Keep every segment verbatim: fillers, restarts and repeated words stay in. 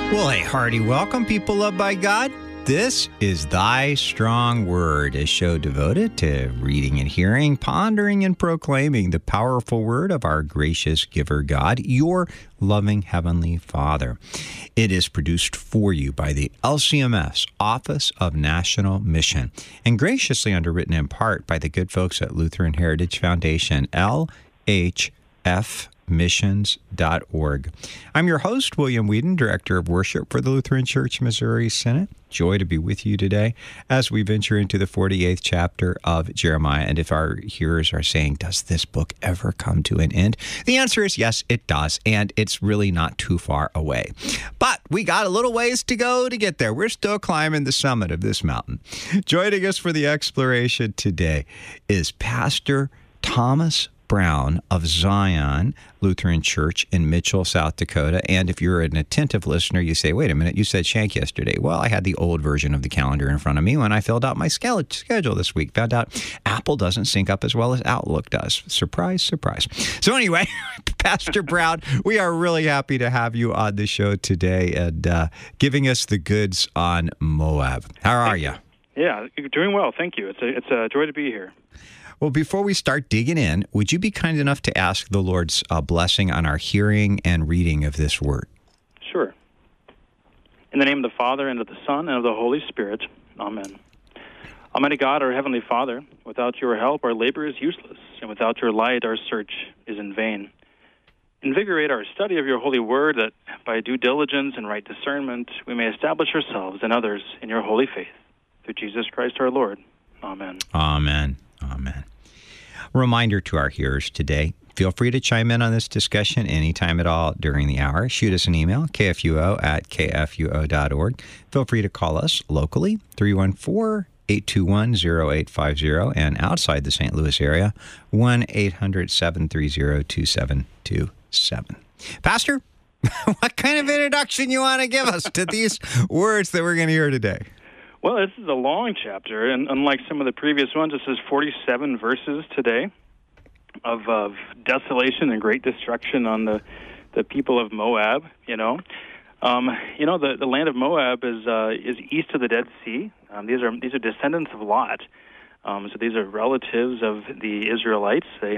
Well, a hearty welcome, people loved by God. This is Thy Strong Word, a show devoted to reading and hearing, pondering and proclaiming the powerful word of our gracious giver God, your loving Heavenly Father. It is produced for you by the L C M S, Office of National Mission, and graciously underwritten in part by the good folks at Lutheran Heritage Foundation, L H F missions dot org. I'm your host, William Whedon, Director of Worship for the Lutheran Church Missouri Synod. Joy to be with you today as we venture into the forty-eighth chapter of Jeremiah. And if our hearers are saying, does this book ever come to an end? The answer is yes, it does. And it's really not too far away. But we got a little ways to go to get there. We're still climbing the summit of this mountain. Joining us for the exploration today is Pastor Thomas Brown of Zion Lutheran Church in Mitchell, South Dakota. And if you're an attentive listener, you say, wait a minute, you said Shank yesterday. Well, I had the old version of the calendar in front of me when I filled out my schedule this week. Found out Apple doesn't sync up as well as Outlook does. Surprise, surprise. So anyway, Pastor Brown, we are really happy to have you on the show today and uh, giving us the goods on Moab. How are you? Yeah, doing well. Thank you. It's a, it's a joy to be here. Well, before we start digging in, would you be kind enough to ask the Lord's uh, blessing on our hearing and reading of this word? Sure. In the name of the Father, and of the Son, and of the Holy Spirit. Amen. Almighty God, our Heavenly Father, without your help our labor is useless, and without your light our search is in vain. Invigorate our study of your holy word, that by due diligence and right discernment we may establish ourselves and others in your holy faith. Through Jesus Christ our Lord. Amen. Amen. Amen. Reminder to our hearers today, feel free to chime in on this discussion anytime at all during the hour. Shoot us an email, k f u o at k f u o dot org. Feel free to call us locally, three one four, eight two one, zero eight five zero, and outside the Saint Louis area, one eight hundred, seven three zero, two seven two seven. Pastor, what kind of introduction you want to give us to these words that we're going to hear today? Well, this is a long chapter, and unlike some of the previous ones, this is forty-seven verses today of, of desolation and great destruction on the, the people of Moab, you know. Um, you know, the, the land of Moab is uh, is east of the Dead Sea. Um, these are these are descendants of Lot. Um, so these are relatives of the Israelites. They,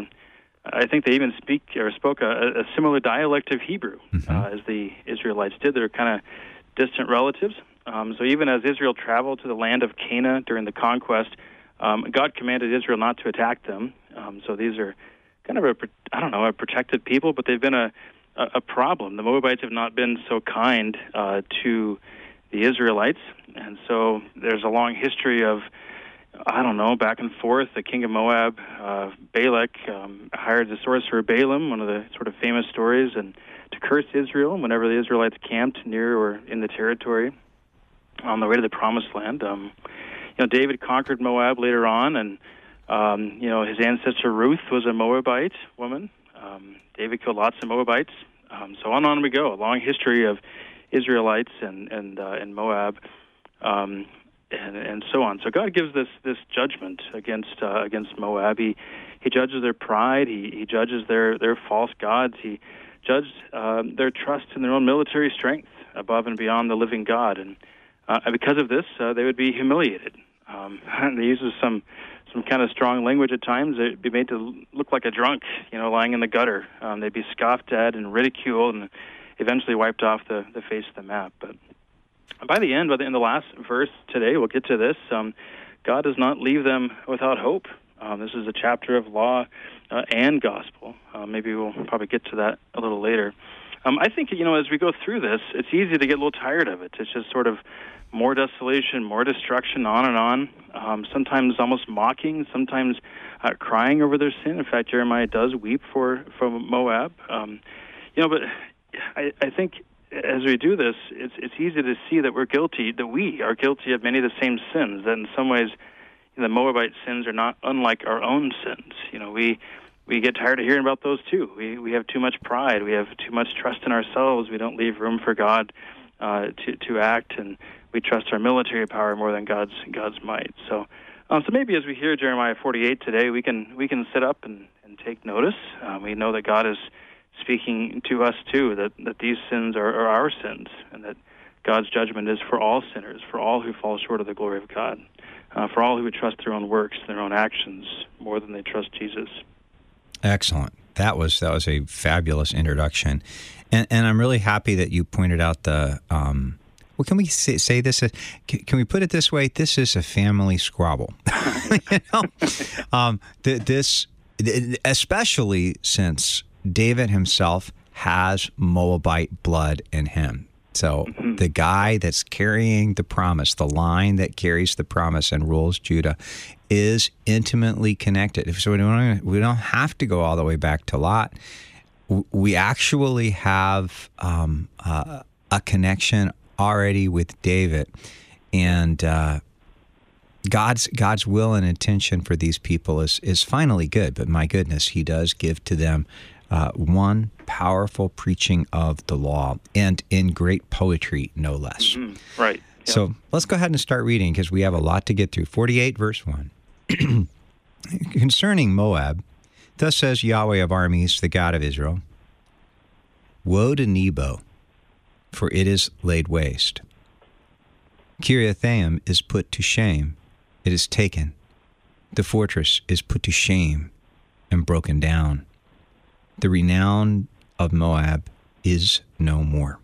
I think they even speak or spoke a, a similar dialect of Hebrew mm-hmm. uh, as the Israelites did. They're kind of distant relatives. Um, so even as Israel traveled to the land of Canaan during the conquest, um, God commanded Israel not to attack them. Um, so these are kind of a, I don't know, a protected people, but they've been a, a problem. The Moabites have not been so kind uh, to the Israelites, and so there's a long history of, I don't know, back and forth. The king of Moab, uh, Balak, um, hired the sorcerer Balaam, one of the sort of famous stories, and to curse Israel whenever the Israelites camped near or in the territory on the way to the Promised Land. Um, you know, David conquered Moab later on, and um, you know, his ancestor Ruth was a Moabite woman. Um, David killed lots of Moabites. Um, so on and on we go. A long history of Israelites and and uh, and Moab, um, and and so on. So God gives this this judgment against uh, against Moab. He he judges their pride. He he judges their their false gods. He judged um, their trust in their own military strength above and beyond the living God. And Uh, because of this, uh, they would be humiliated. Um, they use some some kind of strong language at times. They'd be made to look like a drunk, you know, lying in the gutter. Um, they'd be scoffed at and ridiculed and eventually wiped off the, the face of the map. But by the end, by the, in the last verse today, we'll get to this, um, God does not leave them without hope. Um, this is a chapter of law uh, and gospel. Uh, maybe we'll probably get to that a little later. Um, I think, you know, as we go through this, it's easy to get a little tired of it. It's just sort of more desolation, more destruction, on and on, um, sometimes almost mocking, sometimes uh, crying over their sin. In fact, Jeremiah does weep for, for Moab. Um, you know, but I, I think as we do this, it's, it's easy to see that we're guilty, that we are guilty of many of the same sins, that in some ways you know, the Moabite sins are not unlike our own sins. You know, we... We get tired of hearing about those, too. We we have too much pride. We have too much trust in ourselves. We don't leave room for God uh, to to act, and we trust our military power more than God's God's might. So, um, so maybe as we hear Jeremiah forty-eight today, we can we can sit up and, and take notice. Uh, we know that God is speaking to us, too, that, that these sins are, are our sins, and that God's judgment is for all sinners, for all who fall short of the glory of God, uh, for all who would trust their own works, their own actions, more than they trust Jesus. Excellent. That was that was a fabulous introduction, and and I'm really happy that you pointed out the. Um, well, can we say, say this? Can, can we put it this way? This is a family squabble. you know, um, th- this especially since David himself has Moabite blood in him. So mm-hmm. the guy that's carrying the promise, the line that carries the promise and rules Judah, is intimately connected. So we don't, we don't have to go all the way back to Lot. We actually have um, uh, a connection already with David, and uh, God's God's will and intention for these people is is finally good. But my goodness, He does give to them uh, one powerful preaching of the law, and in great poetry, no less. Mm-hmm. Right. Yep. So let's go ahead and start reading, because we have a lot to get through. forty-eight, verse one. Concerning Moab, thus says Yahweh of armies, the God of Israel, woe to Nebo, for it is laid waste. Kiriathaim is put to shame, it is taken. The fortress is put to shame and broken down. The renown of Moab is no more.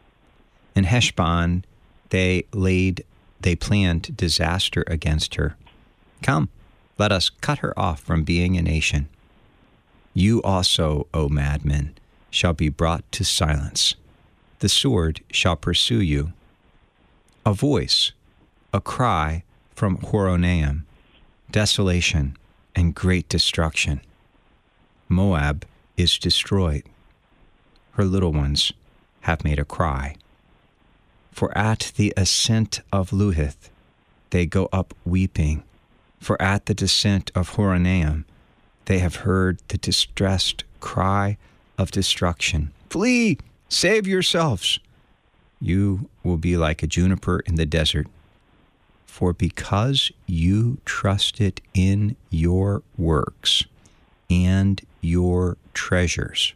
In Heshbon they laid, they planned disaster against her. Come, let us cut her off from being a nation. You also, O madmen, shall be brought to silence. The sword shall pursue you. A voice, a cry from Horonaim, desolation and great destruction. Moab is destroyed. Her little ones have made a cry. For at the ascent of Luhith they go up weeping. For at the descent of Horonaim they have heard the distressed cry of destruction. Flee! Save yourselves! You will be like a juniper in the desert. For because you trusted in your works and your treasures,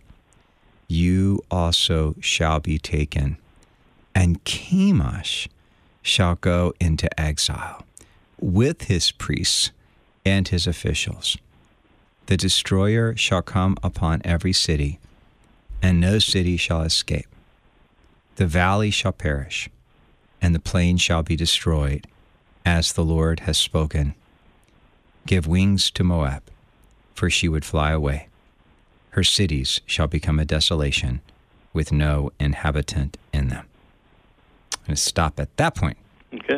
you also shall be taken, and Chemosh shall go into exile with his priests and his officials. The destroyer shall come upon every city, and no city shall escape. The valley shall perish, and the plain shall be destroyed, as the Lord has spoken. Give wings to Moab, for she would fly away. Her cities shall become a desolation, with no inhabitant in them. I'm going to stop at that point. Okay.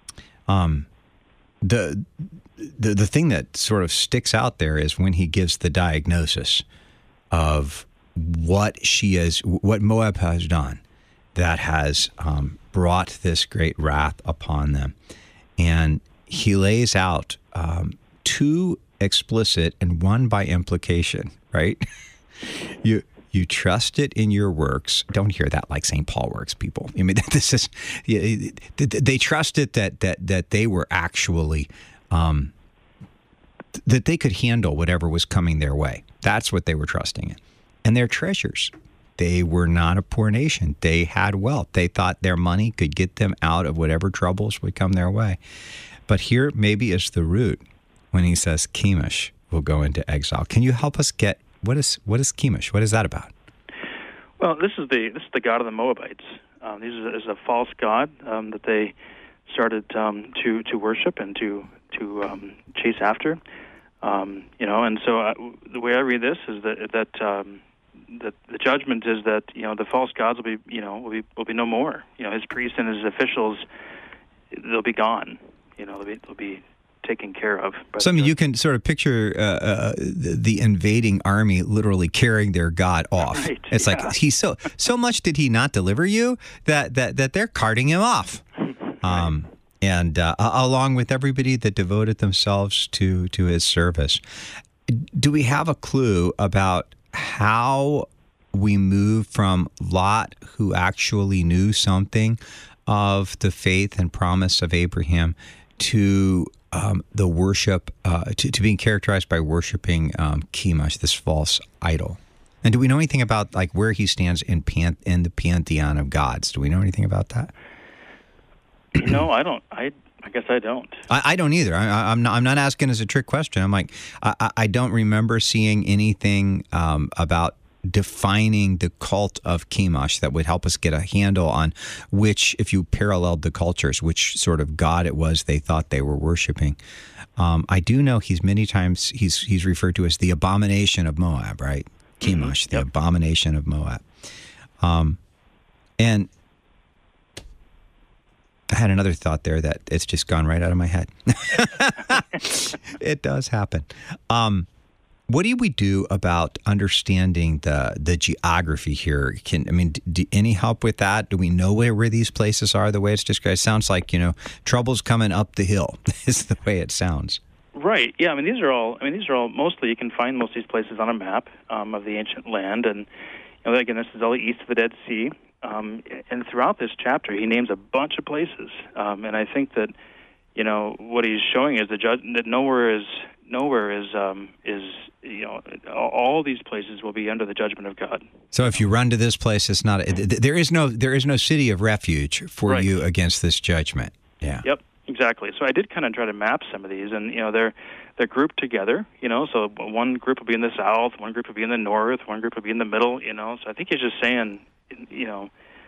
Um, the, the the thing that sort of sticks out there is when he gives the diagnosis of what she is, what Moab has done that has um, brought this great wrath upon them. And he lays out um, two explicit and one by implication, right? you you trust it in your works. Don't hear that like Saint Paul works, people. I mean, this is they trusted that that that they were actually um, that they could handle whatever was coming their way. That's what they were trusting in. And their treasures. They were not a poor nation. They had wealth. They thought their money could get them out of whatever troubles would come their way. But here maybe is the root when he says Chemosh will go into exile. Can you help us get, what is what is Chemosh? What is that about? Well, this is the this is the god of the Moabites. Um, this is a, is a false god um, that they started um, to to worship and to to um, chase after. Um, you know, and so uh, the way I read this is that that um, that the judgment is that you know the false gods will be you know will be will be no more. You know, his priests and his officials, they'll be gone. You know, they'll be, they'll be taken care of. So I mean, you can sort of picture uh, uh, the, the invading army literally carrying their god off. Right, it's yeah. like he's so so much did he not deliver you that that that they're carting him off. Um, and uh, along with everybody that devoted themselves to to his service. Do we have a clue about how we move from Lot, who actually knew something of the faith and promise of Abraham, to um, the worship, uh, to, to being characterized by worshiping um, Chemosh, this false idol? And do we know anything about like where he stands in pan- in the pantheon of gods? Do we know anything about that? You know, I don't. I I guess I don't. I, I don't either. I, I'm not. I'm not asking as a trick question. I'm like, I, I don't remember seeing anything um, about defining the cult of Chemosh that would help us get a handle on which, if you paralleled the cultures, which sort of god it was they thought they were worshiping. Um, I do know he's many times he's he's referred to as the abomination of Moab, right? Chemosh, mm-hmm. the yep. abomination of Moab. Um, and I had another thought there that it's just gone right out of my head. It does happen. Um, what do we do about understanding the the geography here? Can I mean, do, any help with that? Do we know where, where these places are? The way it's described, it sounds like, you know, trouble's coming up the hill. Is the way it sounds. Right. Yeah. I mean, these are all. I mean, these are all. Mostly, you can find most of these places on a map um, of the ancient land, and you know, again, this is all east of the Dead Sea. Um, and throughout this chapter, he names a bunch of places, um, and I think that, you know, what he's showing is the judge that nowhere is nowhere is um, is you know, all these places will be under the judgment of God. So if you run to this place, it's not there is no there is no city of refuge for right. you against this judgment. Yeah. Yep. Exactly. So I did kind of try to map some of these, and you know, they're they're grouped together. You know, so one group will be in the south, one group will be in the north, one group will be in the middle. You know, so I think he's just saying, you know,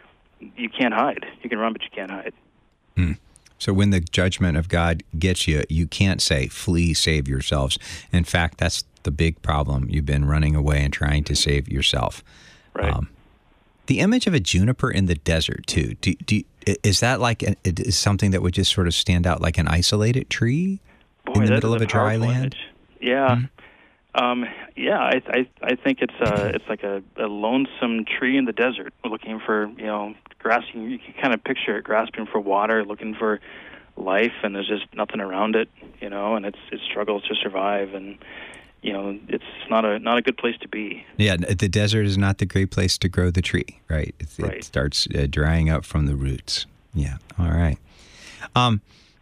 you can't hide. You can run, but you can't hide. Hmm. So when the judgment of God gets you, you can't say, flee, save yourselves. In fact, that's the big problem. You've been running away and trying to save yourself. Right. Um, the image of a juniper in the desert, too. Do, do, is that like a, is something that would just sort of stand out like an isolated tree Boy, in the middle of a dry land? Image. Yeah. Mm-hmm. Um, yeah, I, I I think it's uh it's like a, a lonesome tree in the desert looking for, you know, grasping. You can kind of picture it grasping for water, looking for life, and there's just nothing around it, you know, and it's it struggles to survive, and you know, it's not a not a good place to be. Yeah, the desert is not the great place to grow the tree, right? It, right. it starts uh, drying up from the roots. Yeah. All right. Um.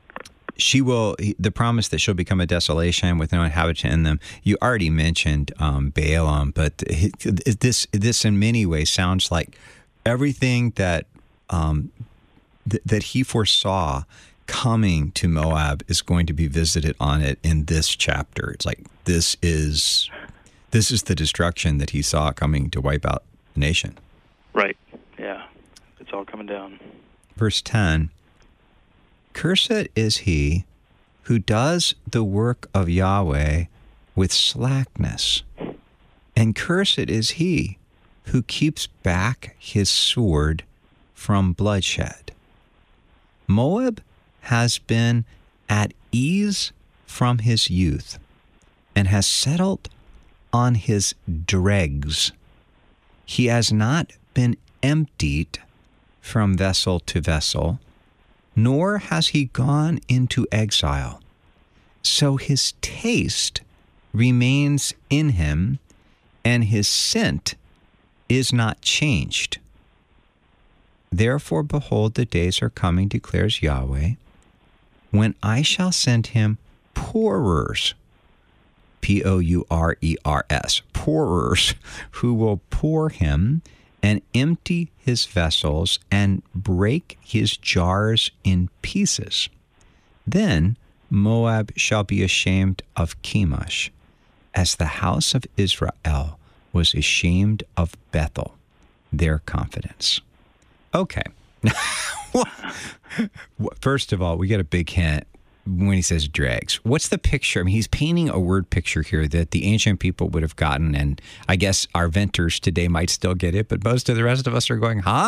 She will, the promise that she'll become a desolation with no inhabitant in them. You already mentioned um, Balaam, but this this in many ways sounds like everything that um, th- that he foresaw coming to Moab is going to be visited on it in this chapter. It's like this is this is the destruction that he saw coming to wipe out the nation. Right. Yeah. It's all coming down. Verse ten. Cursed is he who does the work of Yahweh with slackness, and cursed is he who keeps back his sword from bloodshed. Moab has been at ease from his youth and has settled on his dregs. He has not been emptied from vessel to vessel, nor has he gone into exile. So his taste remains in him, and his scent is not changed. Therefore, behold, the days are coming, declares Yahweh, when I shall send him pourers, P O U R E R S, pourers, who will pour him and empty his vessels and break his jars in pieces. Then Moab shall be ashamed of Chemosh, as the house of Israel was ashamed of Bethel, their confidence. Okay. First of all, we get a big hint when he says dregs. What's the picture? I mean, he's painting a word picture here that the ancient people would have gotten, and I guess our venters today might still get it, but most of the rest of us are going, huh?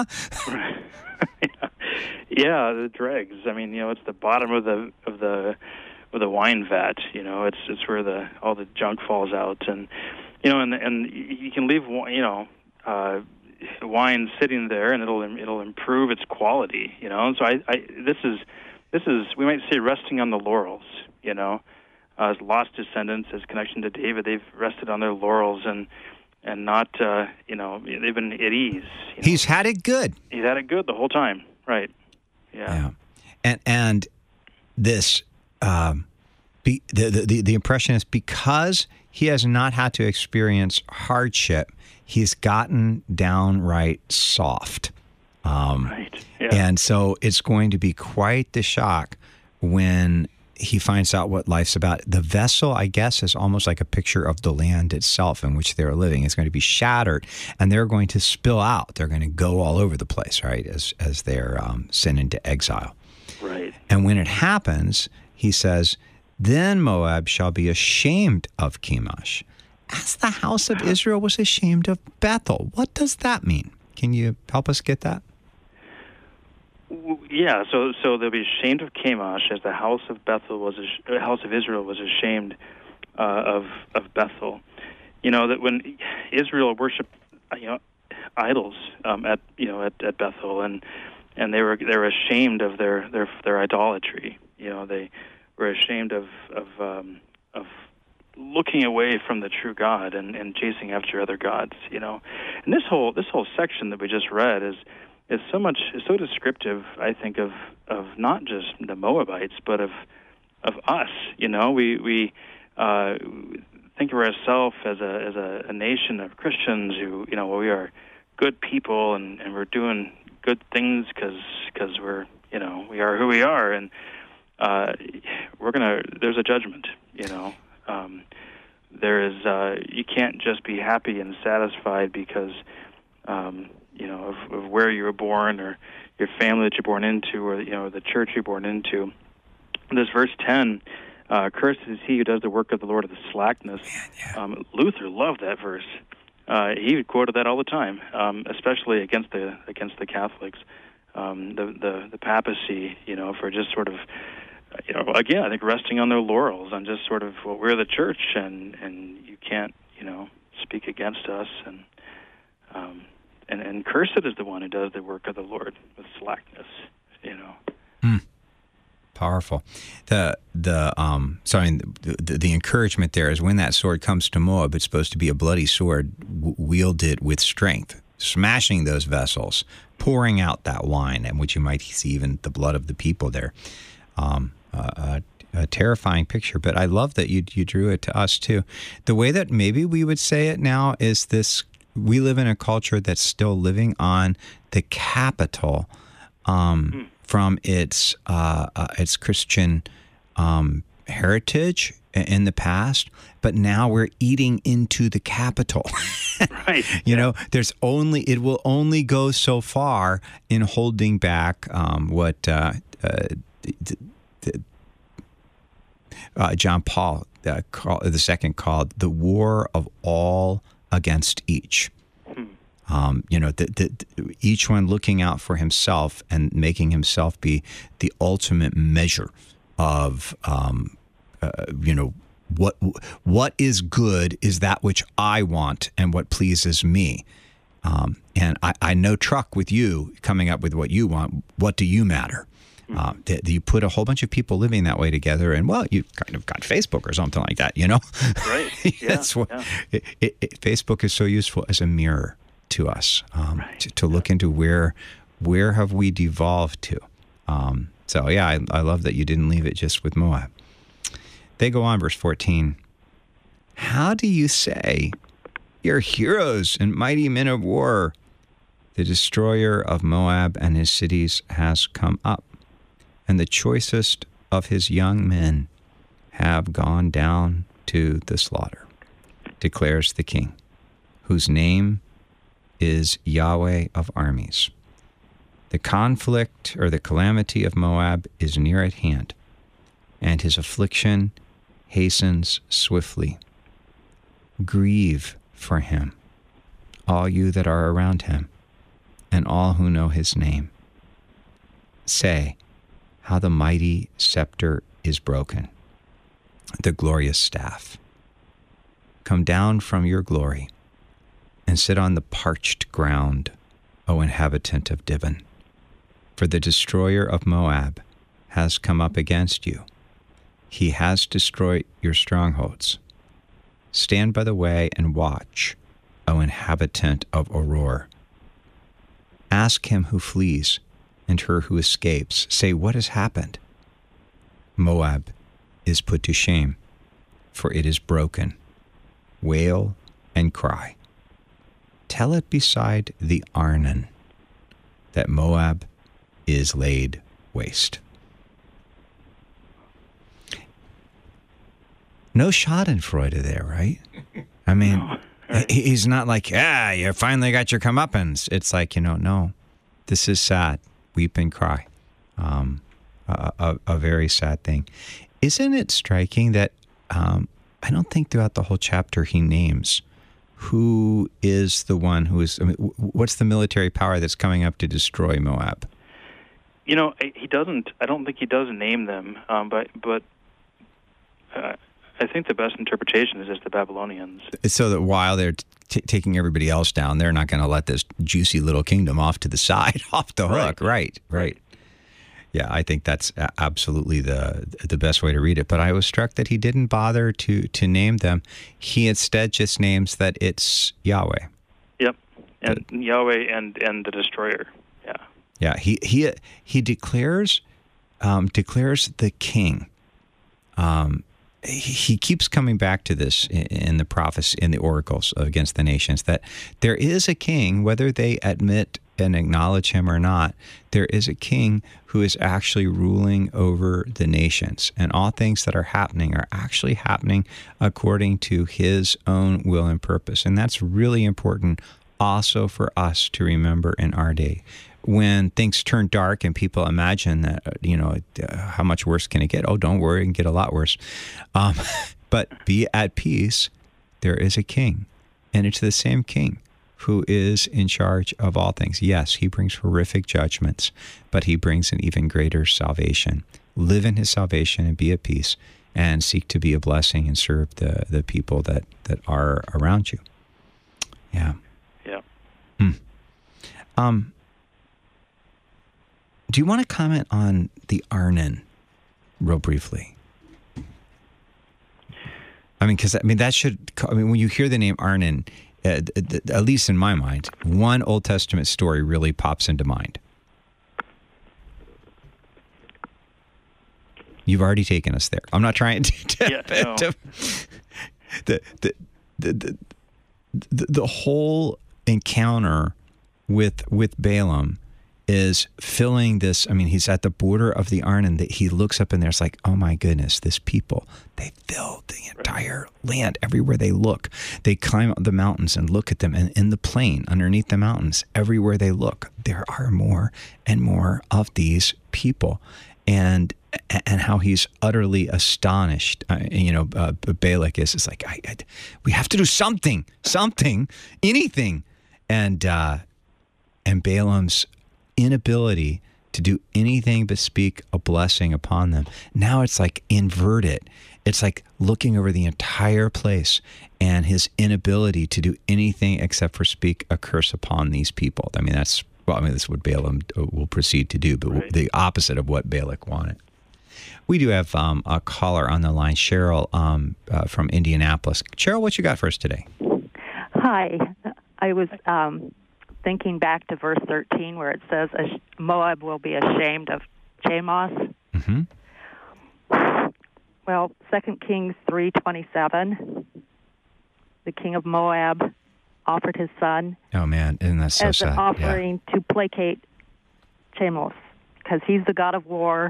Yeah, the dregs. I mean, you know, it's the bottom of the of the of the wine vat. You know, it's it's where the all the junk falls out, and you know, and and you can leave, you know, uh, wine sitting there, and it'll it'll improve its quality. You know, and so I, I this is. This is, we might say, resting on the laurels, you know. Uh, as lost descendants, as connection to David, they've rested on their laurels and and not, uh, you know, they've been at ease. You know? He's had it good. He's had it good the whole time, right? Yeah. Yeah. And and this, um, be, the, the the impression is because he has not had to experience hardship, he's gotten downright soft. Um, right. Yeah. And so it's going to be quite the shock when he finds out what life's about. The vessel, I guess, is almost like a picture of the land itself in which they're living. It's going to be shattered, and they're going to spill out. They're going to go all over the place, right, as as they're um, sent into exile. Right. And when it happens, he says, then Moab shall be ashamed of Chemosh, as the house of Israel was ashamed of Bethel. What does that mean? Can you help us get that? Yeah, so so they'll be ashamed of Chemosh as the house of Bethel was, the house of Israel was ashamed uh, of of Bethel. You know that when Israel worshipped, you know, idols um, at you know at, at Bethel, and and they were they were ashamed of their their their idolatry. You know, they were ashamed of of um, of looking away from the true God and, and chasing after other gods. You know, and this whole this whole section that we just read is. is so much is so descriptive, I think, of, of not just the Moabites, but of of us. You know, we we uh, think of ourselves as a as a, a nation of Christians who, you know, we are good people and, and we're doing good things because because we're you know we are who we are, and uh, we're gonna there's a judgment. You know, um, there is uh, you can't just be happy and satisfied because. Um, you know, of, of where you were born or your family that you're born into or, you know, the church you're born into. This verse ten, uh, cursed is he who does the work of the Lord of the slackness. Man, yeah. um, Luther loved that verse. Uh, he quoted that all the time, um, especially against the against the Catholics. Um, the, the, the papacy, you know, for just sort of, you know, again, I think resting on their laurels on just sort of, well, we're the church and, and you can't, you know, speak against us. And, um, And, and cursed is the one who does the work of the Lord with slackness, you know. Mm. Powerful. The the um sorry the, the the encouragement there is when that sword comes to Moab, it's supposed to be a bloody sword w- wielded with strength, smashing those vessels, pouring out that wine, and which you might see even the blood of the people there. Um, uh, uh, a terrifying picture, but I love that you you drew it to us too. The way that maybe we would say it now is this. We live in a culture that's still living on the capital um, mm. from its uh, uh, its Christian um, heritage in the past, but now we're eating into the capital. Right. You yeah. know, there's only it will only go so far in holding back um, what uh, uh, the, the, uh, John Paul uh, call, the second called the war of all against each. Um, you know, the, the, each one looking out for himself and making himself be the ultimate measure of, um, uh, you know, what what is good is that which I want and what pleases me. Um, and I, I no truck with you coming up with what you want. What do you matter? Mm-hmm. Uh, that you put a whole bunch of people living that way together, and well, you kind of got Facebook or something like that, you know? Right. Yeah. That's what yeah. it, it, it, Facebook is so useful as a mirror to us, um, right. to, to look into where where have we devolved to. Um, so yeah, I, I love that you didn't leave it just with Moab. They go on, verse fourteen. How do you say, you're heroes and mighty men of war? The destroyer of Moab and his cities has come up, and the choicest of his young men have gone down to the slaughter, declares the king, whose name is Yahweh of armies. The conflict or the calamity of Moab is near at hand, and his affliction hastens swiftly. Grieve for him, all you that are around him, and all who know his name. Say, how the mighty scepter is broken, the glorious staff. Come down from your glory, and sit on the parched ground, O inhabitant of Dibon. For the destroyer of Moab has come up against you. He has destroyed your strongholds. Stand by the way and watch, O inhabitant of Auror. Ask him who flees and her who escapes. Say, what has happened? Moab is put to shame, for it is broken. Wail and cry. Tell it beside the Arnon, that Moab is laid waste. No Schadenfreude there, right? I mean, No. Right. He's not like, ah, you finally got your comeuppance. It's like, you know, no, this is sad. Weep and cry. Um, a, a, a very sad thing. Isn't it striking that um, I don't think throughout the whole chapter he names who is the one who is, I mean, what's the military power that's coming up to destroy Moab? You know, he doesn't, I don't think he does name them, um, but, but uh, I think the best interpretation is just the Babylonians. So that while they're t- taking everybody else down, they're not going to let this juicy little kingdom off to the side, off the hook. Right, right. right. Yeah, I think that's absolutely the the best way to read it. But I was struck that he didn't bother to, to name them. He instead just names that it's Yahweh. Yep, and but, Yahweh and, and the destroyer. Yeah. Yeah, he he he declares um, declares the king. Um, he keeps coming back to this in the prophets, in the oracles against the nations, that there is a king, whether they admit and acknowledge him or not, there is a king who is actually ruling over the nations. And all things that are happening are actually happening according to his own will and purpose. And that's really important also for us to remember in our day. When things turn dark and people imagine that, you know, uh, how much worse can it get? Oh, don't worry, it can get a lot worse. Um, but be at peace. There is a king, and it's the same king who is in charge of all things. Yes, he brings horrific judgments, but he brings an even greater salvation. Live in his salvation and be at peace, and seek to be a blessing and serve the, the people that, that are around you. Yeah. Yeah. Hmm. Um. Do you want to comment on the Arnon real briefly? I mean, because I mean that should. I mean, when you hear the name Arnon, uh, at least in my mind, one Old Testament story really pops into mind. You've already taken us there. I'm not trying to. to, yeah, no. to the, the, the the the the whole encounter with with Balaam is filling this. I mean, he's at the border of the Arnon. That he looks up and there's like, oh my goodness, this people, they filled the entire land. Everywhere they look, they climb up the mountains and look at them. And in the plain underneath the mountains, everywhere they look, there are more and more of these people. And and how he's utterly astonished. Uh, you know, uh, Balak is, is like, I, I, we have to do something, something, anything. And uh, and Balaam's inability to do anything but speak a blessing upon them. Now it's like inverted. It's like looking over the entire place and his inability to do anything except for speak a curse upon these people. I mean, that's, well, I mean, that's what Balaam will proceed to do, but right. the opposite of what Balak wanted. We do have um, a caller on the line, Cheryl um, uh, from Indianapolis. Cheryl, what you got for us today? Hi. I was um, thinking back to verse thirteen where it says, Moab will be ashamed of Chemosh. Mm-hmm. Well, Second Kings three twenty-seven, the king of Moab offered his son oh, man, isn't that so as sad? an offering yeah. to placate Chemosh, because he's the god of war,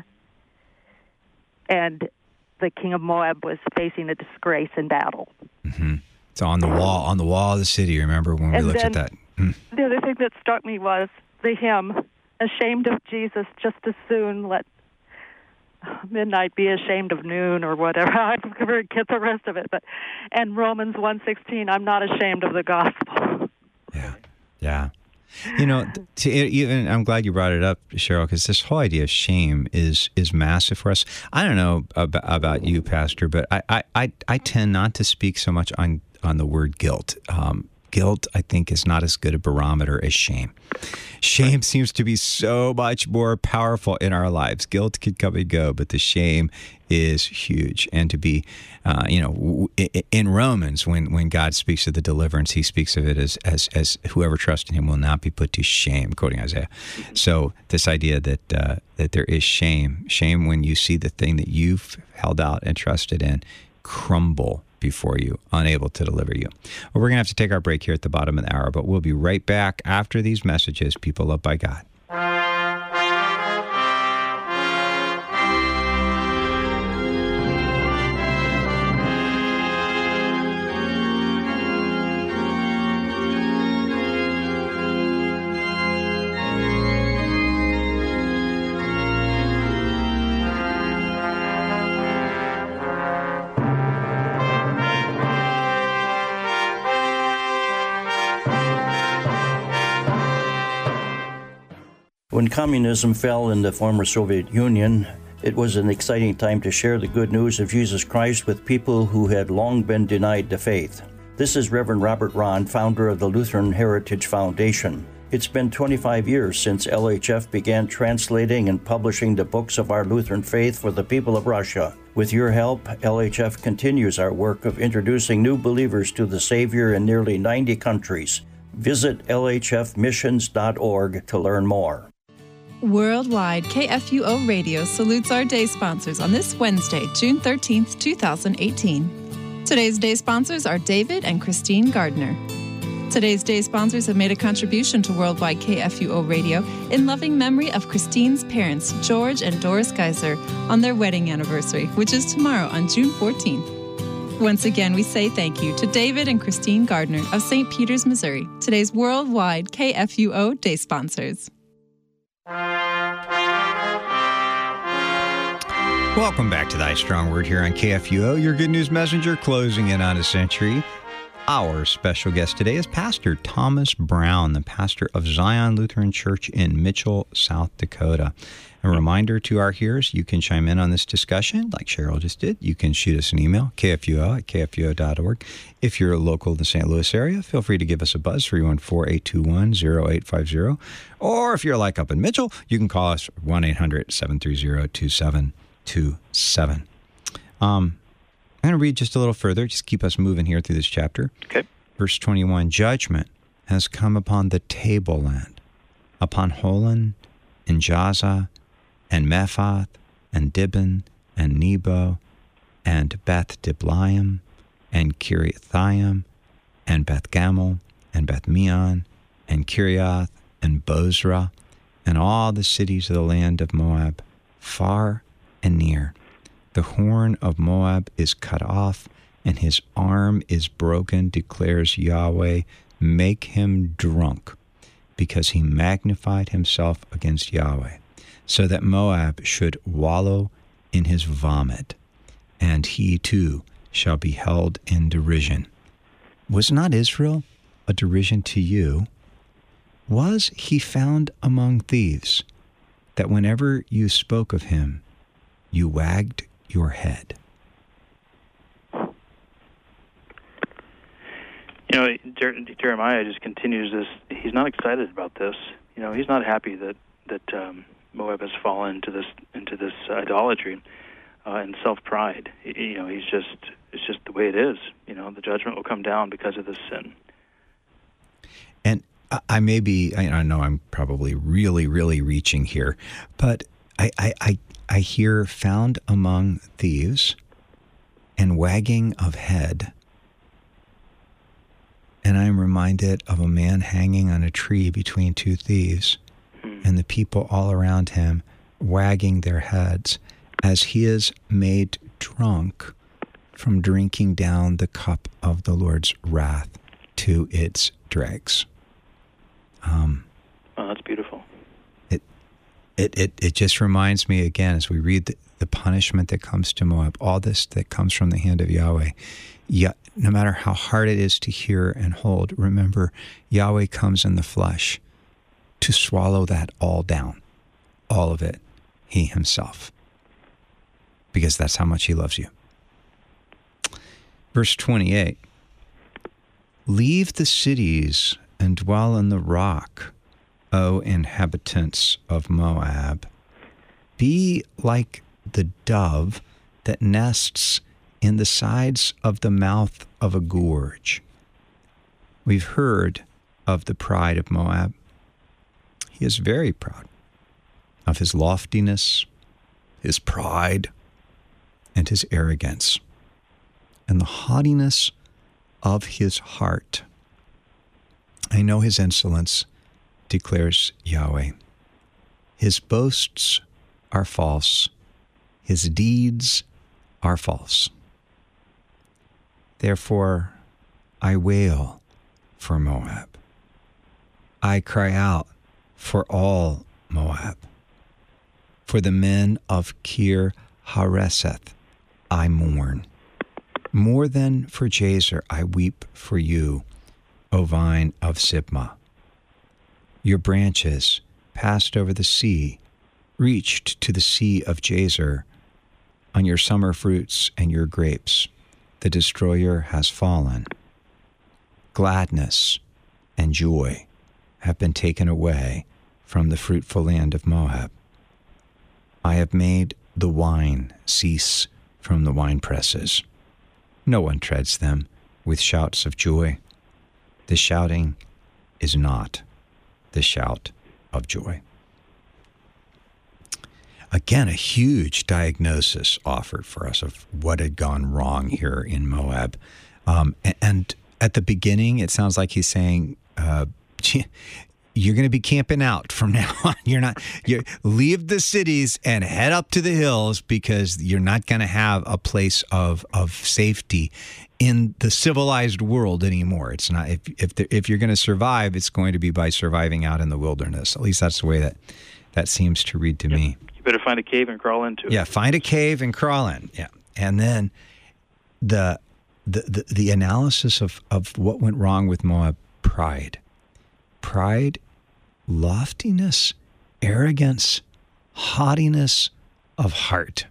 and the king of Moab was facing a disgrace in battle. Mm-hmm. It's on the wall, on the wall of the city. Remember when we and looked at that? Mm. The other thing that struck me was the hymn, ashamed of Jesus just as soon, let midnight be ashamed of noon, or whatever. I can't get the rest of it. But and Romans one sixteen, I'm not ashamed of the gospel. Yeah, yeah. You know, to even I'm glad you brought it up, Cheryl, because this whole idea of shame is is massive for us. I don't know about, about you, Pastor, but I, I, I tend not to speak so much on, on the word guilt. Um, guilt, I think, is not as good a barometer as shame. Shame seems to be so much more powerful in our lives. Guilt can come and go, but the shame is huge. And to be, uh, you know, in Romans, when, when God speaks of the deliverance, he speaks of it as, as as whoever trusts in him will not be put to shame, quoting Isaiah. So this idea that uh, that there is shame, shame when you see the thing that you've held out and trusted in crumble before you, unable to deliver you. Well, we're going to have to take our break here at the bottom of the hour, but we'll be right back after these messages, people loved by God. When communism fell in the former Soviet Union, it was an exciting time to share the good news of Jesus Christ with people who had long been denied the faith. This is Reverend Robert Ron, founder of the Lutheran Heritage Foundation. It's been twenty-five years since L H F began translating and publishing the books of our Lutheran faith for the people of Russia. With your help, L H F continues our work of introducing new believers to the Savior in nearly ninety countries. Visit L H F missions dot org to learn more. Worldwide K F U O Radio salutes our day sponsors on this Wednesday, June thirteenth, twenty eighteen. Today's day sponsors are David and Christine Gardner. Today's day sponsors have made a contribution to Worldwide K F U O Radio in loving memory of Christine's parents, George and Doris Geiser, on their wedding anniversary, which is tomorrow on June fourteenth. Once again, we say thank you to David and Christine Gardner of Saint Peters, Missouri, today's Worldwide K F U O day sponsors. Welcome back to Thy Strong Word here on K F U O, your good news messenger, closing in on a century. Our special guest today is Pastor Thomas Brown, the pastor of Zion Lutheran Church in Mitchell, South Dakota. A reminder to our hearers, you can chime in on this discussion like Cheryl just did. You can shoot us an email, k f u o at k f u o dot org. If you're local in the Saint Louis area, feel free to give us a buzz, three one four, eight two one, zero eight five zero. Or if you're like up in Mitchell, you can call us one eight hundred, seven three zero, two seven two seven. Um, I'm going to read just a little further. Just keep us moving here through this chapter. Okay. Verse twenty-one, judgment has come upon the tableland, upon Holon and Jaza and Mephath and Dibon and Nebo and Beth Diblaim and Kiriathaim and Beth Gamel and Beth Meon and Kiriath and Bozrah and all the cities of the land of Moab, far and near. The horn of Moab is cut off, and his arm is broken, declares Yahweh. Make him drunk, because he magnified himself against Yahweh, so that Moab should wallow in his vomit, and he too shall be held in derision. Was not Israel a derision to you? Was he found among thieves, that whenever you spoke of him, you wagged your head? You know, Jer- Jeremiah just continues this. He's not excited about this. You know, he's not happy that that um, Moab has fallen into this into this idolatry uh, and self-pride. You know, he's just it's just the way it is. You know, the judgment will come down because of this sin. And I may be, I know I'm probably really, really reaching here, but I, I, I, I hear found among thieves and wagging of head. And I'm reminded of a man hanging on a tree between two thieves, and the people all around him wagging their heads as he is made drunk from drinking down the cup of the Lord's wrath to its dregs. Um, oh, that's beautiful. It, it, it, it just reminds me again, as we read the, the punishment that comes to Moab, all this that comes from the hand of Yahweh. Yeah, no matter how hard it is to hear and hold, remember, Yahweh comes in the flesh to swallow that all down, all of it, he himself, because that's how much he loves you. Verse twenty-eight, leave the cities and dwell in the rock, O inhabitants of Moab. Be like the dove that nests in the sides of the mouth of a gorge. We've heard of the pride of Moab. He is very proud of his loftiness, his pride, and his arrogance, and the haughtiness of his heart. I know his insolence, declares Yahweh. His boasts are false. His deeds are false. Therefore, I wail for Moab. I cry out for all Moab. For the men of Kir Hareseth I mourn. More than for Jazer I weep for you, O vine of Sibmah. Your branches passed over the sea, reached to the sea of Jazer. On your summer fruits and your grapes, the destroyer has fallen. Gladness and joy have been taken away from the fruitful land of Moab. I have made the wine cease from the winepresses. No one treads them with shouts of joy. The shouting is not the shout of joy. Again, a huge diagnosis offered for us of what had gone wrong here in Moab. Um, and, and at the beginning, it sounds like he's saying, uh, you're going to be camping out from now on. You're not, you leave the cities and head up to the hills because you're not going to have a place of, of safety in the civilized world anymore. It's not, if, if, the, if you're going to survive, it's going to be by surviving out in the wilderness. At least that's the way that, that seems to read to yep. me. Better find a cave and crawl into it. Yeah, find a cave and crawl in. Yeah. And then the the the, the analysis of, of what went wrong with Moab, pride. Pride, loftiness, arrogance, haughtiness of heart.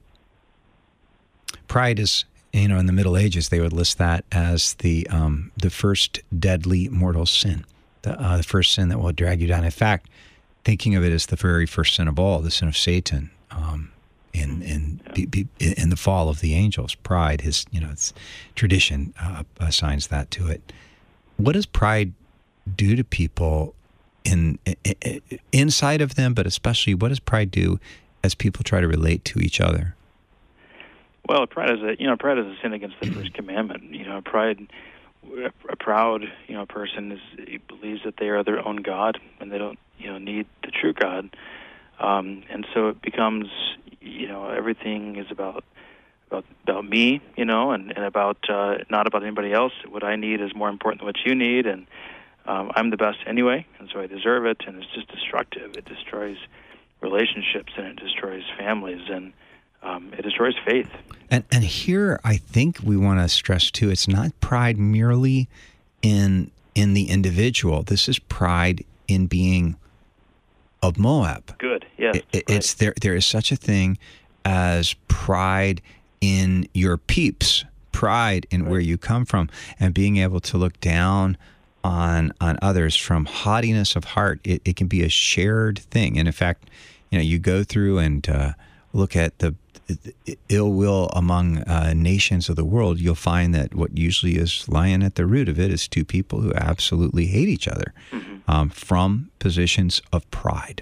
Pride is, you know, in the Middle Ages, they would list that as the um, the first deadly mortal sin, the, uh, the first sin that will drag you down. In fact, thinking of it as the very first sin of all, the sin of Satan, um, in in be, be, in the fall of the angels. Pride, his you know, it's tradition uh, assigns that to it. What does pride do to people in, in inside of them, but especially what does pride do as people try to relate to each other? Well, pride is a you know pride is a sin against the first commandment. You know, pride. A proud, you know, person is he believes that they are their own God and they don't, you know, need the true God, um, and so it becomes, you know, everything is about about about me, you know, and and about uh, not about anybody else. What I need is more important than what you need, and um, I'm the best anyway, and so I deserve it. And it's just destructive. It destroys relationships and it destroys families and. Um, it destroys faith. And and here I think we want to stress too, it's not pride merely in in the individual. This is pride in being of Moab. Good, yes. It, it's there there is such a thing as pride in your peeps, pride in right. where you come from, and being able to look down on on others from haughtiness of heart. It, it can be a shared thing. And in fact, you know, you go through and uh, look at the ill will among uh, nations of the world, you'll find that what usually is lying at the root of it is two people who absolutely hate each other mm-hmm. um, from positions of pride.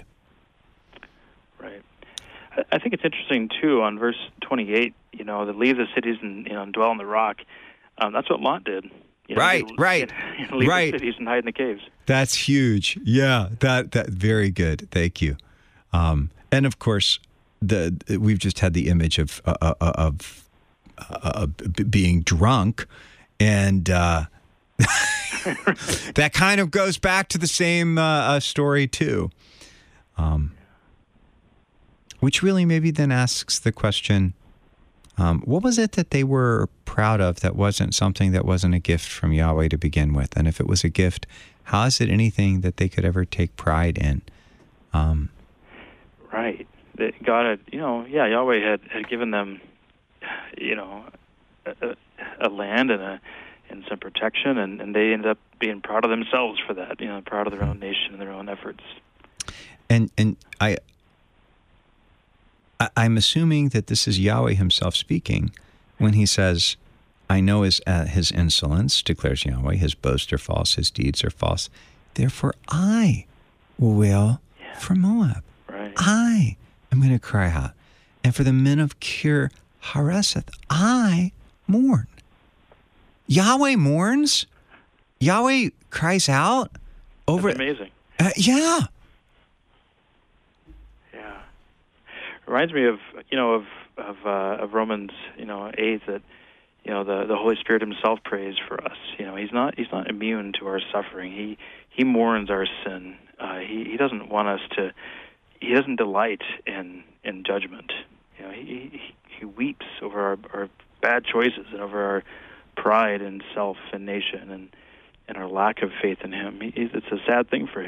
Right. I think it's interesting, too, on verse twenty-eight, you know, that leave the cities and, you know, and dwell on the rock. Um, that's what Lot did. You know, right, he, right, you know, leave right. the cities and hide in the caves. That's huge. Yeah, that that very good. Thank you. Um, and, of course, The, we've just had the image of uh, of uh, being drunk, and uh, that kind of goes back to the same uh, story too, um, which really maybe then asks the question: um, what was it that they were proud of that wasn't something that wasn't a gift from Yahweh to begin with? And if it was a gift, how is it anything that they could ever take pride in? Um, right. That God had, you know, yeah, Yahweh had, had given them, you know, a, a land and a and some protection, and, and they ended up being proud of themselves for that, you know, proud of their own nation and their own efforts. And and I, I I'm assuming that this is Yahweh himself speaking when he says, "I know his uh, his insolence," declares Yahweh. "His boasts are false, his deeds are false. Therefore, I will wail yeah. for Moab. Right. I." I'm going to cry out. And for the men of Kir Hareseth, I mourn. Yahweh mourns. Yahweh cries out over. That's amazing. Uh, yeah. Yeah. Reminds me of you know of of uh, of Romans you know eight that you know the the Holy Spirit Himself prays for us. You know He's not He's not immune to our suffering. He He mourns our sin. Uh, he He doesn't want us to. He doesn't delight in, in judgment. You know, he, he he weeps over our, our bad choices and over our pride and self and nation and, and our lack of faith in Him. He, it's a sad thing for Him.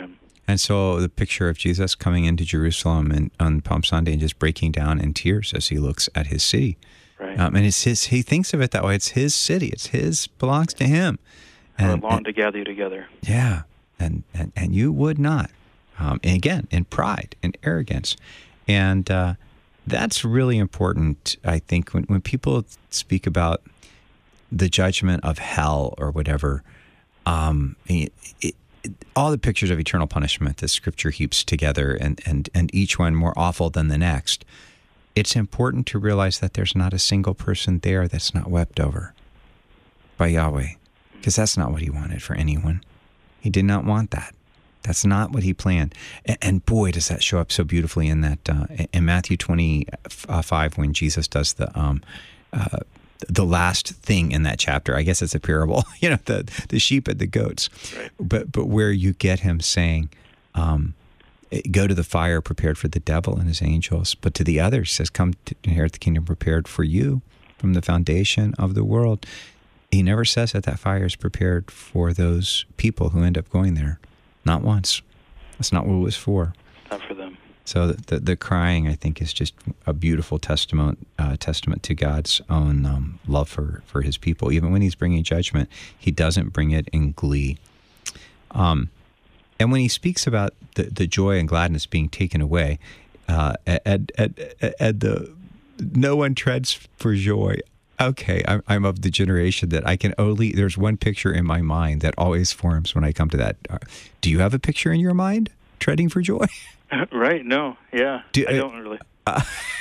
And so the picture of Jesus coming into Jerusalem and on Palm Sunday and just breaking down in tears as he looks at his city. Right. Um, and it's his, he thinks of it that way. It's his city. It's his, belongs to him. And, I long to gather you together. Yeah. And, and, and you would not. Um, and again, in pride and arrogance. And uh, that's really important, I think, when, when people speak about the judgment of hell or whatever, um, it, it, all the pictures of eternal punishment that Scripture heaps together, and, and, and each one more awful than the next, it's important to realize that there's not a single person there that's not wept over by Yahweh, because that's not what he wanted for anyone. He did not want that. That's not what he planned. And, and boy, does that show up so beautifully in that uh, in Matthew twenty-five when Jesus does the um, uh, the last thing in that chapter. I guess it's a parable, you know, the the sheep and the goats. Right. But but where you get him saying, um, "Go to the fire prepared for the devil and his angels," but to the others says, "Come to inherit the kingdom prepared for you from the foundation of the world." He never says that that fire is prepared for those people who end up going there. Not once. That's not what it was for. Not for them. So the, the, the crying, I think, is just a beautiful testament uh, testament to God's own um, love for, for his people. Even when he's bringing judgment, he doesn't bring it in glee. Um, and when he speaks about the, the joy and gladness being taken away, uh, at, at, at the no one treads for joy. Okay, I'm, I'm of the generation that I can only, there's one picture in my mind that always forms when I come to that. Uh, do you have a picture in your mind, treading for joy? Right, no, yeah, do, I don't really. Uh,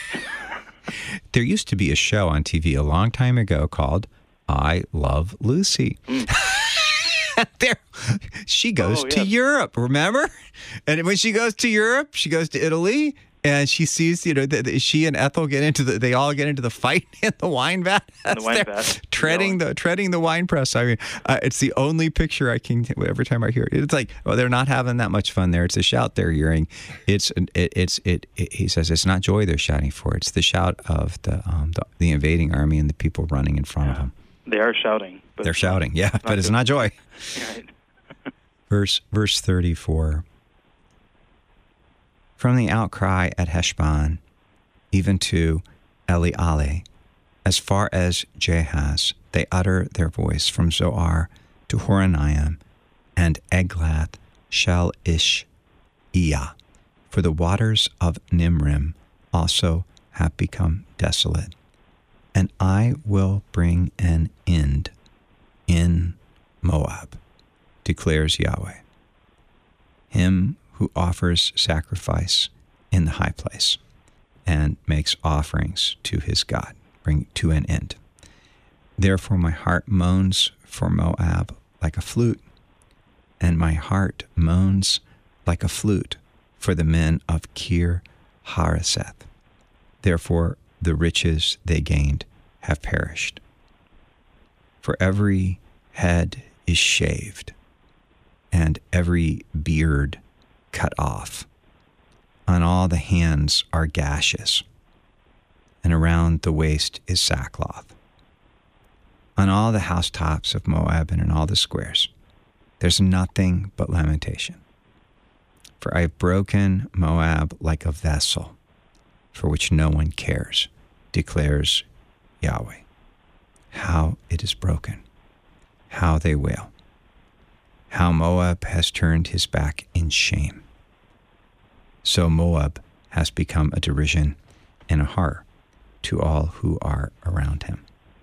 there used to be a show on T V a long time ago called I Love Lucy. Mm. There, she goes oh, yeah. to Europe, remember? And when she goes to Europe, she goes to Italy, and she sees, you know, the, the, she and Ethel get into the, they all get into the fight in the wine vat. In the wine vat. Treading the, treading the wine press. I mean, uh, it's the only picture I can, every time I hear it, it's like, well, they're not having that much fun there. It's a shout they're hearing. It's, it, it's, it, it, he says, it's not joy they're shouting for. It's the shout of the, um, the, the invading army and the people running in front yeah. of them. They are shouting. But they're shouting, yeah, but good. It's not joy. Right. verse, verse thirty-four. From the outcry at Heshbon, even to Elealeh, as far as Jahaz, they utter their voice from Zoar to Horonaim and Eglath Shel-ish-iyah. For the waters of Nimrim also have become desolate. And I will bring an end in Moab, declares Yahweh, him who offers sacrifice in the high place and makes offerings to his God, bring to an end. Therefore my heart moans for Moab like a flute, and my heart moans like a flute for the men of Kir Hareseth. Therefore the riches they gained have perished. For every head is shaved, and every beard cut off. On all the hands are gashes, and around the waist is sackcloth. On all the housetops of Moab and in all the squares, there's nothing but lamentation. For I have broken Moab like a vessel, for which no one cares, declares Yahweh. How it is broken, how they wail, how Moab has turned his back in shame. So Moab has become a derision and a horror to all who are around him.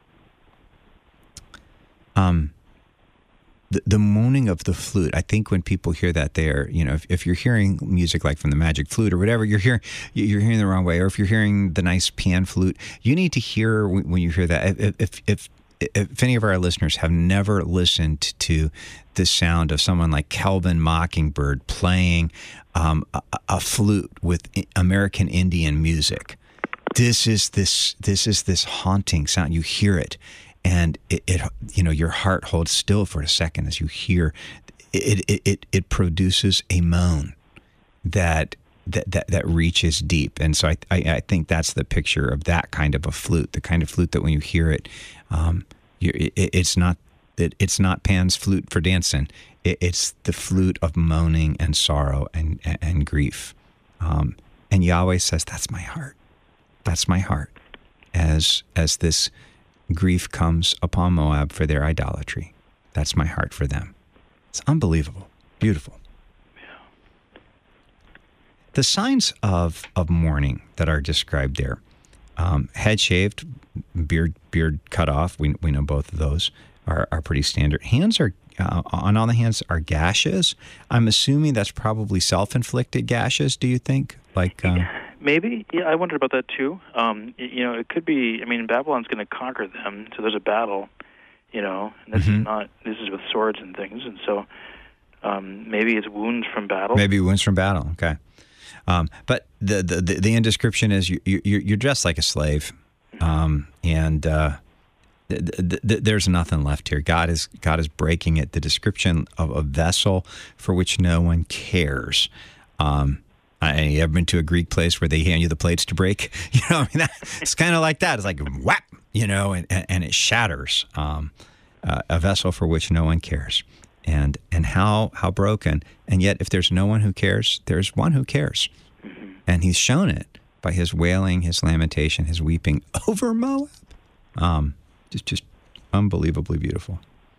Um, the, the moaning of the flute, I think when people hear that, they're, you know, if, if you're hearing music like from the magic flute or whatever, you're hearing, you're hearing the wrong way. Or if you're hearing the nice pan flute, you need to hear when, when you hear that. If, if, if, if any of our listeners have never listened to the sound of someone like Kelvin Mockingbird playing um, a, a flute with American Indian music, this is this this is this haunting sound. You hear it, and it, it you know your heart holds still for a second as you hear it. It it, it produces a moan that. That, that that reaches deep. And so I, I I think that's the picture of that kind of a flute, the kind of flute that when you hear it, um, you it, it's not that it's not Pan's flute for dancing. it, it's the flute of moaning and sorrow and, and, and grief. Um, and Yahweh says, that's my heart. That's my heart. As, as this grief comes upon Moab for their idolatry, that's my heart for them. It's unbelievable. Beautiful. Yeah. The signs of, of mourning that are described there, um, head shaved, beard beard cut off, we we know both of those are, are pretty standard. Hands are, uh, on all the hands are gashes. I'm assuming that's probably self-inflicted gashes, do you think? Like uh, Maybe. Yeah, I wondered about that too. Um, you know, it could be, I mean, Babylon's going to conquer them, so there's a battle. You know, and this mm-hmm. is not, this is with swords and things, and so um, maybe it's wounds from battle. Maybe wounds from battle, okay. Um, but the, the, the, the end description is you, you, you're dressed like a slave, um, and uh, th- th- th- there's nothing left here. God is God is breaking it. The description of a vessel for which no one cares. Um, I, you ever been to a Greek place where they hand you the plates to break? You know, I mean, that, it's kind of like that. It's like whap. You know, and, and it shatters um, uh, a vessel for which no one cares. And and how how broken. And yet, if there's no one who cares, there's one who cares. Mm-hmm. And he's shown it by his wailing, his lamentation, his weeping over Moab. Um, just, just unbelievably beautiful.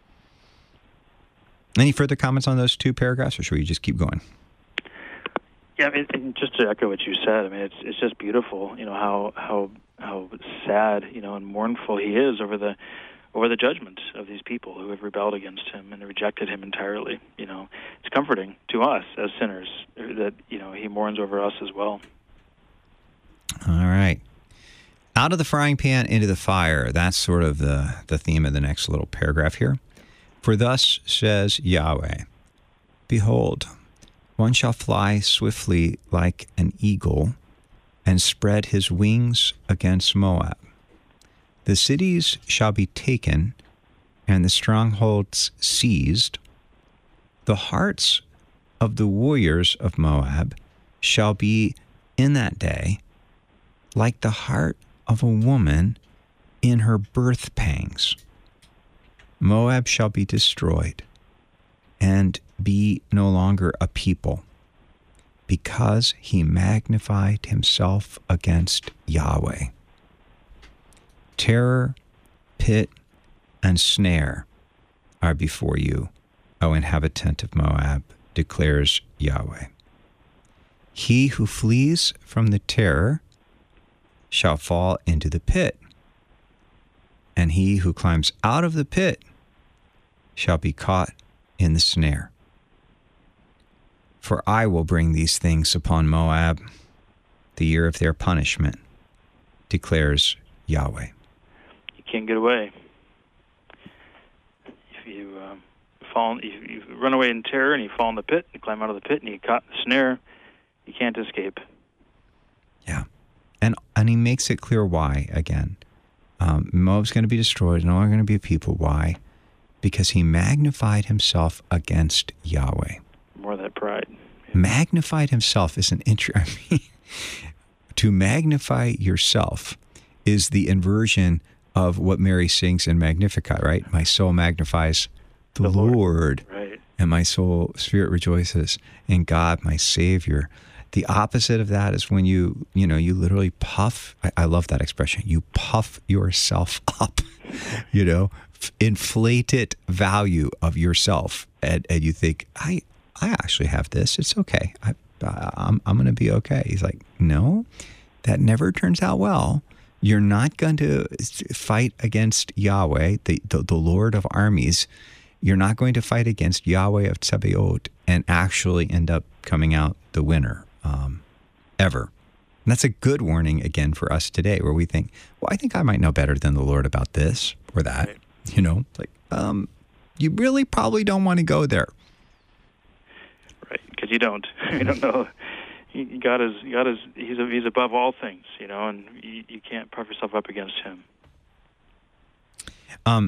Any further comments on those two paragraphs, or should we just keep going? Yeah, I mean, and just to echo what you said, I mean, it's it's just beautiful, you know, how how how sad, you know, and mournful he is over the over the judgment of these people who have rebelled against him and rejected him entirely. You know, it's comforting to us as sinners that, you know, he mourns over us as well. All right. Out of the frying pan into the fire. That's sort of the, the theme of the next little paragraph here. For thus says Yahweh, behold, one shall fly swiftly like an eagle and spread his wings against Moab. The cities shall be taken and the strongholds seized. The hearts of the warriors of Moab shall be in that day like the heart of a woman in her birth pangs. Moab shall be destroyed and be no longer a people, because he magnified himself against Yahweh. Terror, pit, and snare are before you, O inhabitant of Moab, declares Yahweh. He who flees from the terror shall fall into the pit, and he who climbs out of the pit shall be caught in the snare. For I will bring these things upon Moab, the year of their punishment, declares Yahweh. You can't get away. If you um, fall, if you run away in terror and you fall in the pit, you climb out of the pit and you get caught in the snare, you can't escape. Yeah, and and he makes it clear why again. Um, Moab's going to be destroyed. No longer going to be a people. Why? Because he magnified himself against Yahweh. More of that pride. Yeah. Magnified himself is an intro. I mean, to magnify yourself is the inversion of what Mary sings in Magnificat, right? My soul magnifies the, the Lord, Lord right. And my soul, spirit rejoices in God, my Savior. The opposite of that is when you, you know, you literally puff. I, I love that expression. You puff yourself up, you know, f- inflated value of yourself, and, and you think, I, I actually have this. It's okay. I, I'm, I'm going to be okay. He's like, no, that never turns out well. You're not going to fight against Yahweh, the, the, the Lord of armies. You're not going to fight against Yahweh of Tsebaot and actually end up coming out the winner. Um, ever. And that's a good warning again for us today, where we think, well, I think I might know better than the Lord about this or that. Right. You know, like, um, you really probably don't want to go there. Right, because you don't. You don't know. God is, God is, he's, he's above all things, you know, and you, you can't puff yourself up against him. Um,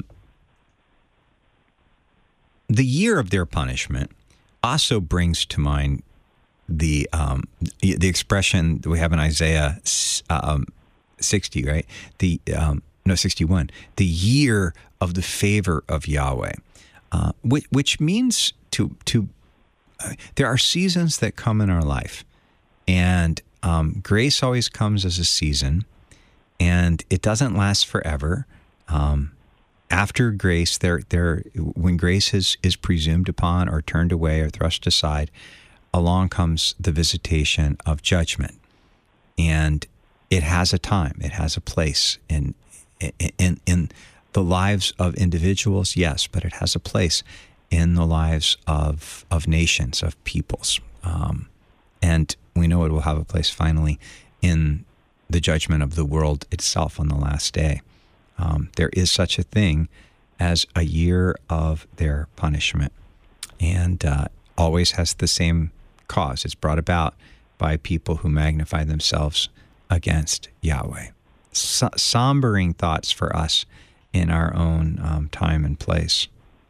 the year of their punishment also brings to mind the um, the expression that we have in Isaiah um, sixty, right? The um, no sixty-one. The year of the favor of Yahweh, uh, which, which means to to uh, there are seasons that come in our life, and um, grace always comes as a season, and it doesn't last forever. Um, after grace, there there when grace is is presumed upon or turned away or thrust aside, along comes the visitation of judgment, and it has a time, it has a place in in in the lives of individuals, yes, but it has a place in the lives of of nations, of peoples, um, and we know it will have a place finally in the judgment of the world itself on the last day. Um, there is such a thing as a year of their punishment, and uh, always has the same cause. It's brought about by people who magnify themselves against Yahweh. So- sombering thoughts for us in our own um, time and place.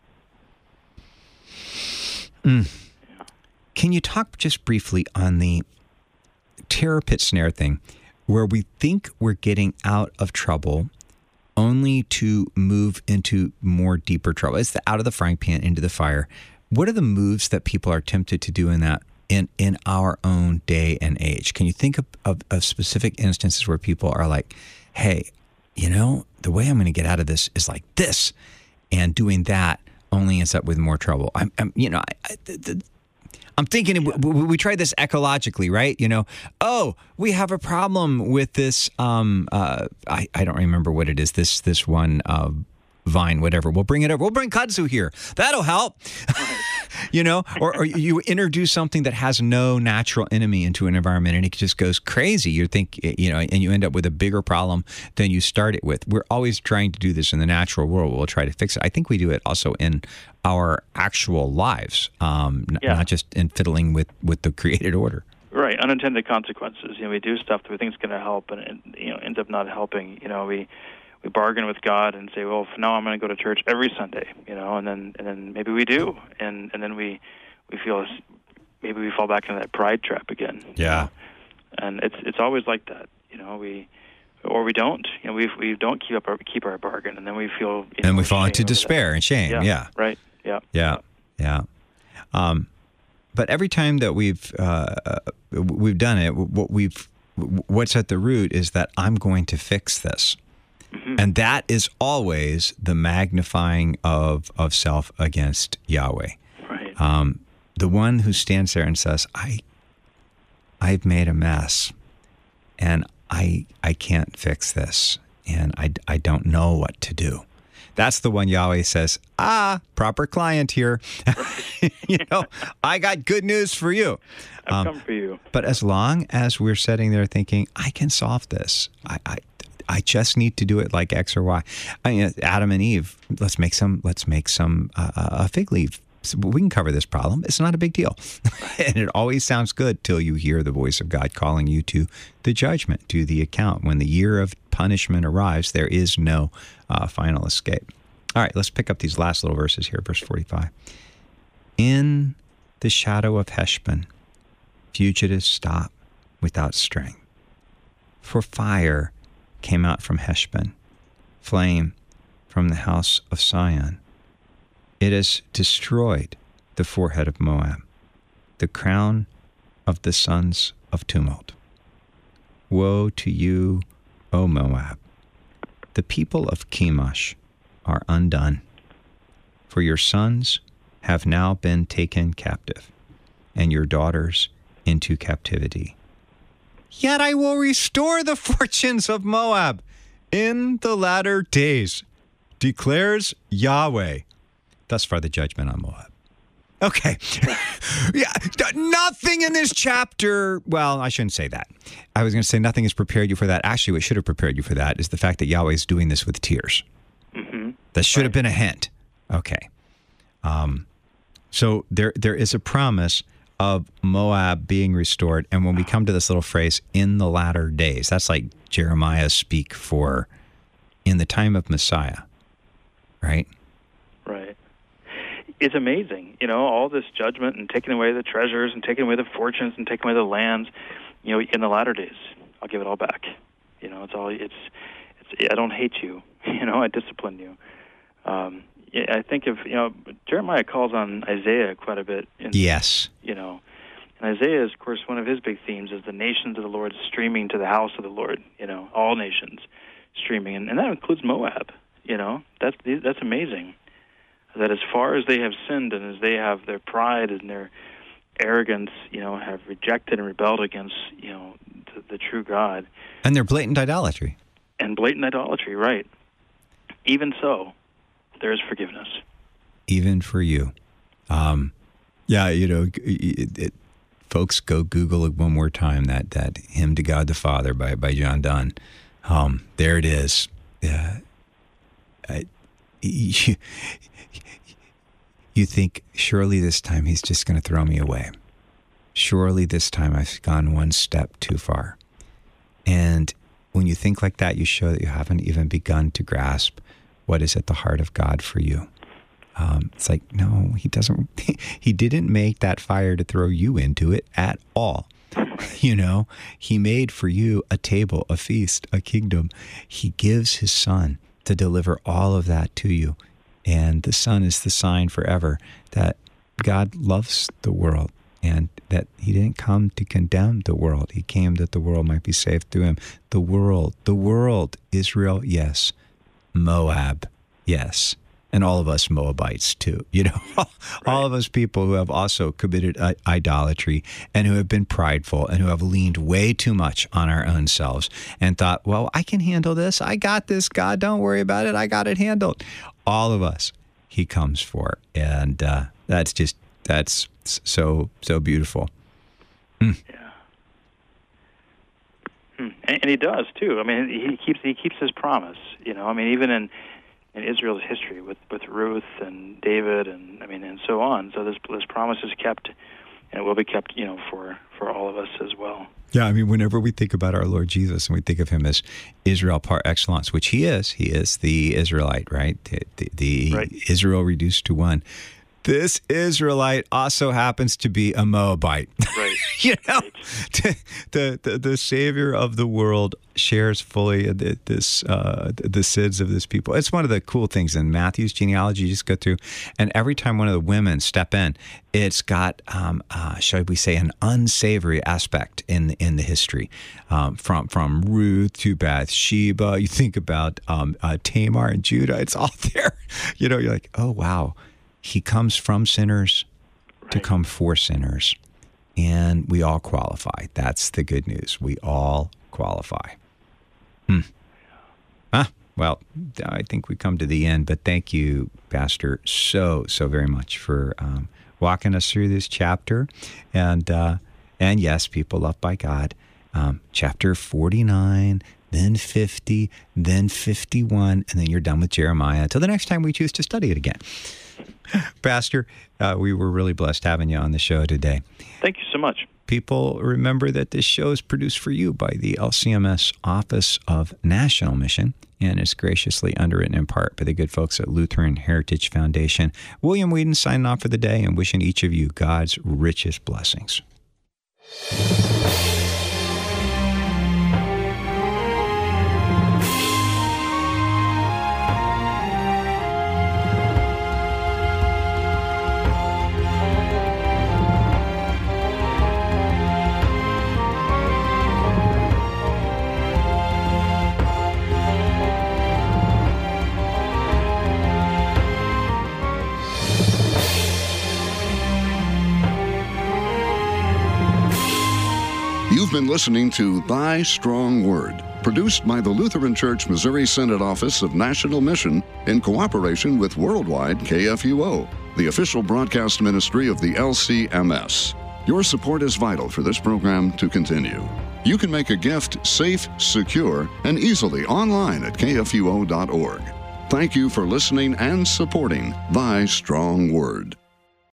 Mm. Can you talk just briefly on the terror pit snare thing, where we think we're getting out of trouble only to move into more deeper trouble? It's the out of the frying pan into the fire. What are the moves that people are tempted to do in that in, in our own day and age? Can you think of, of, of specific instances where people are like, hey, you know, the way I'm going to get out of this is like this, and doing that only ends up with more trouble? I'm, I'm you know, I, I, the, the, I'm thinking yeah. we, we tried this ecologically, right? You know, oh, we have a problem with this. Um, uh, I, I don't remember what it is. This this one uh, vine, whatever. We'll bring it over. We'll bring kudzu here. That'll help. You know, or, or you introduce something that has no natural enemy into an environment, and it just goes crazy. You think, you know, and you end up with a bigger problem than you started with. We're always trying to do this in the natural world. We'll try to fix it. I think we do it also in our actual lives, um, yeah. not just in fiddling with, with the created order. Right, unintended consequences. You know, we do stuff that we think is going to help, and it, you know, ends up not helping. You know, we. We bargain with God and say, well, now I'm going to go to church every Sunday, you know, and then and then maybe we do, and and then we we feel maybe we fall back into that pride trap again. Yeah, and it's it's always like that, you know. We or we don't, you know, we we don't keep up our keep our bargain, and then we feel. You know, and we fall into despair and shame. Yeah, yeah. Right. Yeah. Yeah. Yeah. Um, but every time that we've uh, we've done it, what we've what's at the root is that I'm going to fix this. Mm-hmm. And that is always the magnifying of, of self against Yahweh. Right. Um, the one who stands there and says, I, I've made a mess, and I I can't fix this, and I, I don't know what to do. That's the one Yahweh says, ah, proper client here. You know, I got good news for you. I've um, come for you. But as long as we're sitting there thinking, I can solve this, I, I I just need to do it like X or Y. I mean, Adam and Eve, let's make some, let's make some uh, a fig leaf. We can cover this problem. It's not a big deal. And it always sounds good till you hear the voice of God calling you to the judgment, to the account. When the year of punishment arrives, there is no uh, final escape. All right, let's pick up these last little verses here, verse forty-five. In the shadow of Heshbon, fugitives stop without strength. For fire came out from Heshbon, flame from the house of Sion. It has destroyed the forehead of Moab, the crown of the sons of tumult. Woe to you, O Moab! The people of Chemosh are undone, for your sons have now been taken captive, and your daughters into captivity. Yet I will restore the fortunes of Moab in the latter days, declares Yahweh. Thus far the judgment on Moab. Okay. Yeah, nothing in this chapter, well, I shouldn't say that. I was going to say nothing has prepared you for that. Actually, what should have prepared you for that is the fact that Yahweh is doing this with tears. Mm-hmm. That should right. have been a hint. Okay. Um, so there there is a promise of Moab being restored. And when we come to this little phrase, in the latter days, that's like Jeremiah speak for in the time of Messiah, right? Right. It's amazing, you know, all this judgment and taking away the treasures and taking away the fortunes and taking away the lands, you know, in the latter days, I'll give it all back. You know, it's all, it's, it's I don't hate you, you know, I discipline you. Um, Yeah, I think of, you know, Jeremiah calls on Isaiah quite a bit. In, yes. You know, and Isaiah is, of course, one of his big themes is the nations of the Lord streaming to the house of the Lord, you know, all nations streaming. And, and that includes Moab, you know. That's that's amazing. That as far as they have sinned and as they have their pride and their arrogance, you know, have rejected and rebelled against, you know, the, the true God. And their blatant idolatry. And blatant idolatry, right. Even so, there is forgiveness. Even for you. Um, yeah, you know, it, it, folks, go Google it one more time, that, that Hymn to God the Father by, by John Donne. Um, there it is. Uh, I, you, you think, surely this time He's just going to throw me away. Surely this time I've gone one step too far. And when you think like that, you show that you haven't even begun to grasp what is at the heart of God for you. Um, it's like, no, He doesn't, He didn't make that fire to throw you into it at all. You know, He made for you a table, a feast, a kingdom. He gives His Son to deliver all of that to you. And the Son is the sign forever that God loves the world and that He didn't come to condemn the world. He came that the world might be saved through Him. The world, the world, Israel, yes. Moab, yes. And all of us Moabites too, you know, all right. of us people who have also committed uh, idolatry and who have been prideful and who have leaned way too much on our own selves and thought, well, I can handle this. I got this, God, don't worry about it. I got it handled. All of us, He comes for. And uh, that's just, that's so, so beautiful. Mm. Yeah. Hmm. And, and He does too. I mean, he keeps, he keeps His promise, you know, I mean, even in, in Israel's history with, with Ruth and David and I mean and so on. So this this promise is kept, and it will be kept, you know, for, for all of us as well. Yeah, I mean, whenever we think about our Lord Jesus and we think of Him as Israel par excellence, which He is, He is the Israelite, right? The, the, the right. Israel reduced to one. This Israelite also happens to be a Moabite. Right. You know, right. the, the the Savior of the world shares fully the, this uh, the sins of this people. It's one of the cool things in Matthew's genealogy. You just go through, and every time one of the women step in, it's got, um, uh, shall we say, an unsavory aspect in in the history. Um, from from Ruth to Bathsheba, you think about um, uh, Tamar and Judah. It's all there. You know, you're like, oh wow. He comes from sinners right. to come for sinners, and we all qualify. That's the good news. We all qualify. Hmm. Ah, well, I think we come to the end, but thank you, Pastor, so, so very much for um, walking us through this chapter. And, uh, and yes, people loved by God, um, chapter forty-nine, then fifty, then fifty-one, and then you're done with Jeremiah until the next time we choose to study it again. Pastor, uh, we were really blessed having you on the show today. Thank you so much. People, remember that this show is produced for you by the L C M S Office of National Mission and is graciously underwritten in part by the good folks at Lutheran Heritage Foundation. William Whedon signing off for the day and wishing each of you God's richest blessings. You've been listening to Thy Strong Word, produced by the Lutheran Church Missouri Synod Office of National Mission in cooperation with Worldwide K F U O, the official broadcast ministry of the L C M S. Your support is vital for this program to continue. You can make a gift safe, secure, and easily online at K F U O dot org. Thank you for listening and supporting Thy Strong Word.